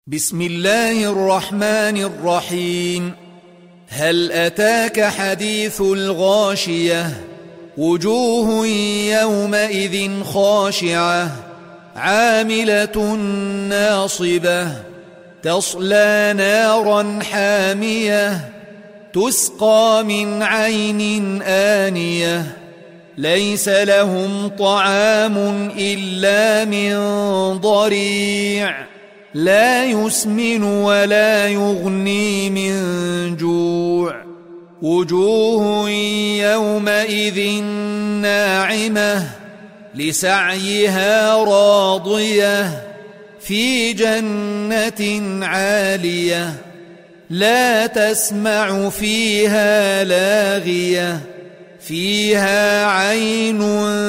بسم الله الرحمن الرحيم. هل أتاك حديث الغاشية؟ وجوه يومئذ خاشعة عاملة ناصبة تصلى نارا حامية تسقى من عين آنية ليس لهم طعام إلا من ضريع لا يسمن ولا يغني من جوع. وجوه يومئذ ناعمة لسعيها راضية في جنة عالية لا تسمع فيها لاغية فيها عين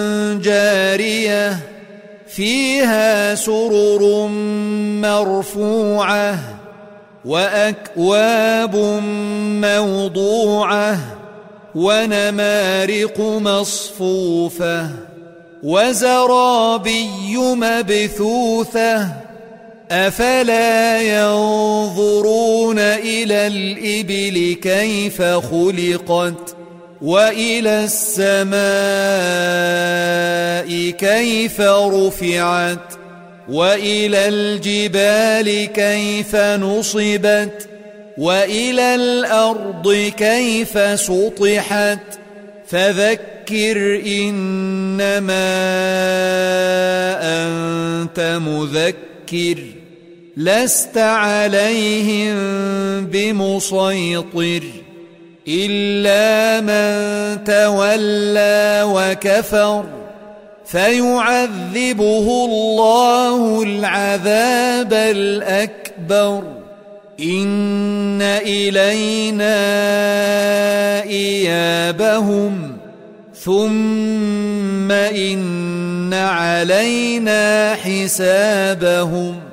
جارية فيها سرر مرفوعة وأكواب موضوعة ونمارق مصفوفة وزرابي مبثوثة أفلا ينظرون إلى الإبل كيف خلقت وإلى السماء كيف رفعت وإلى الجبال كيف نصبت وإلى الأرض كيف سطحت فذكر إنما أنت مذكر لست عليهم بمسيطر إلا من تولى وكفر فيعذبه الله العذاب الأكبر إن إلينا إيابهم ثم إن علينا حسابهم.